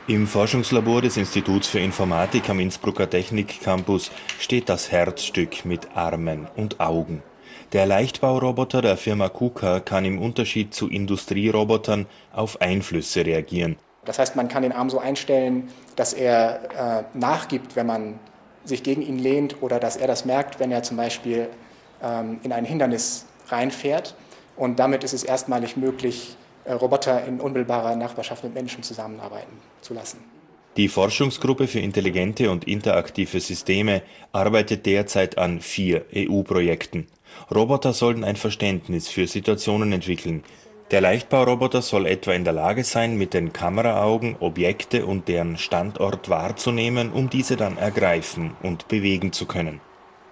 Im Forschungslabor des Instituts für Informatik am Innsbrucker Technikcampus steht das Herzstück mit Armen und Augen. Der Leichtbauroboter der Firma KUKA kann im Unterschied zu Industrierobotern auf Einflüsse reagieren. Das heißt, man kann den Arm so einstellen, dass er nachgibt, wenn man sich gegen ihn lehnt, oder dass er das merkt, wenn er zum Beispiel in ein Hindernis reinfährt. Und damit ist es erstmalig möglich, Roboter in unmittelbarer Nachbarschaft mit Menschen zusammenarbeiten zu lassen. Die Forschungsgruppe für intelligente und interaktive Systeme arbeitet derzeit an 4 EU-Projekten. Roboter sollen ein Verständnis für Situationen entwickeln. Der Leichtbauroboter soll etwa in der Lage sein, mit den Kameraaugen Objekte und deren Standort wahrzunehmen, um diese dann ergreifen und bewegen zu können.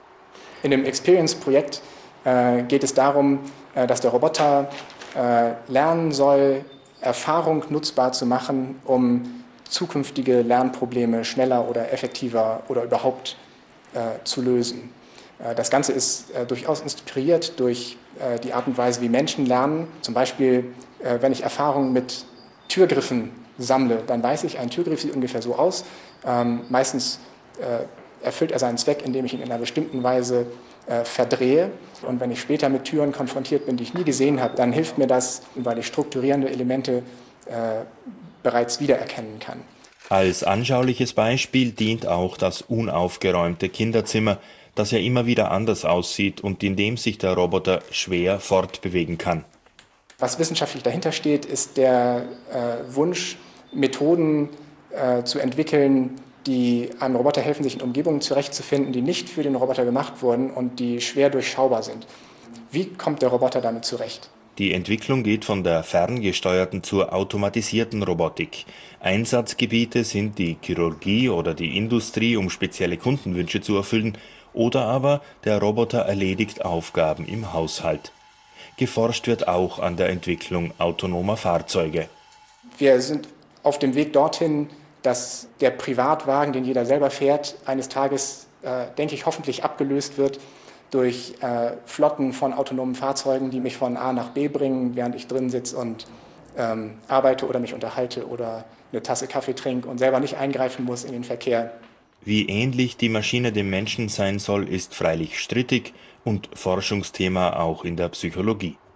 In dem Experience-Projekt geht es darum, dass der Roboter lernen soll, Erfahrung nutzbar zu machen, um zukünftige Lernprobleme schneller oder effektiver oder überhaupt zu lösen. Das Ganze ist durchaus inspiriert durch die Art und Weise, wie Menschen lernen. Zum Beispiel, wenn ich Erfahrungen mit Türgriffen sammle, dann weiß ich, ein Türgriff sieht ungefähr so aus. Meistens erfüllt er seinen Zweck, indem ich ihn in einer bestimmten Weise verdrehe. Und wenn ich später mit Türen konfrontiert bin, die ich nie gesehen habe, dann hilft mir das, weil ich strukturierende Elemente bereits wiedererkennen kann. Als anschauliches Beispiel dient auch das unaufgeräumte Kinderzimmer, das ja immer wieder anders aussieht und in dem sich der Roboter schwer fortbewegen kann. Was wissenschaftlich dahinter steht, ist der Wunsch, Methoden zu entwickeln, die einem Roboter helfen, sich in Umgebungen zurechtzufinden, die nicht für den Roboter gemacht wurden und die schwer durchschaubar sind. Wie kommt der Roboter damit zurecht? Die Entwicklung geht von der ferngesteuerten zur automatisierten Robotik. Einsatzgebiete sind die Chirurgie oder die Industrie, um spezielle Kundenwünsche zu erfüllen, oder aber der Roboter erledigt Aufgaben im Haushalt. Geforscht wird auch an der Entwicklung autonomer Fahrzeuge. Wir sind auf dem Weg dorthin, dass der Privatwagen, den jeder selber fährt, eines Tages, denke ich, hoffentlich abgelöst wird durch Flotten von autonomen Fahrzeugen, die mich von A nach B bringen, während ich drin sitze und arbeite oder mich unterhalte oder eine Tasse Kaffee trinke und selber nicht eingreifen muss in den Verkehr. Wie ähnlich die Maschine dem Menschen sein soll, ist freilich strittig und Forschungsthema auch in der Psychologie.